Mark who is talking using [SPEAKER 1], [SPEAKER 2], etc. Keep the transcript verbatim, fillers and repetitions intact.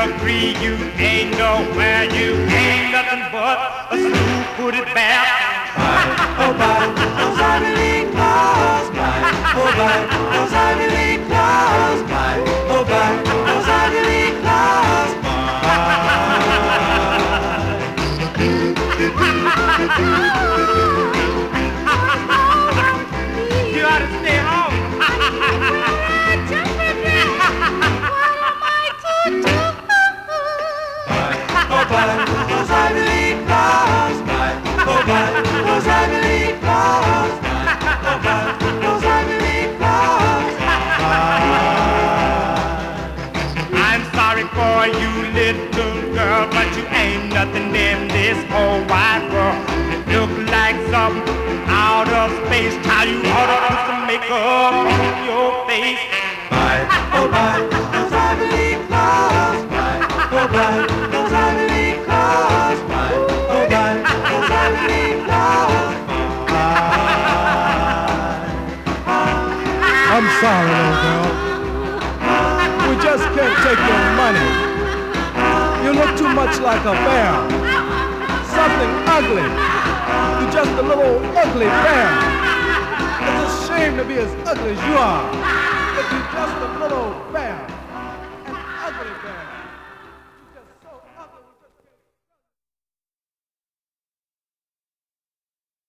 [SPEAKER 1] agree you ain't nowhere, you ain't nothing but a smooth-footed bear.
[SPEAKER 2] Oh, by those Ivy Claus, by, oh, by those Ivy Claus, by, oh, by those Ivy Claus,
[SPEAKER 1] You ought to stay home.
[SPEAKER 2] oh, by those Ivy Claus, by, oh, by those Ivy Claus, by, oh, by those Ivy Claus,
[SPEAKER 1] I'm sorry for you, little girl, but you ain't nothing in this whole wide world. You look like something out of space. How you ought to put some makeup on your face.
[SPEAKER 2] by, oh, by those Ivy Claus, by, oh, by those Ivy Claus, by, oh, by those Ivy Claus,
[SPEAKER 3] I'm sorry, little girl. We just can't take your money. You look too much like a bear. Something ugly. You're just a little ugly bear. It's a shame to be as ugly as you are. But you're just a little bear.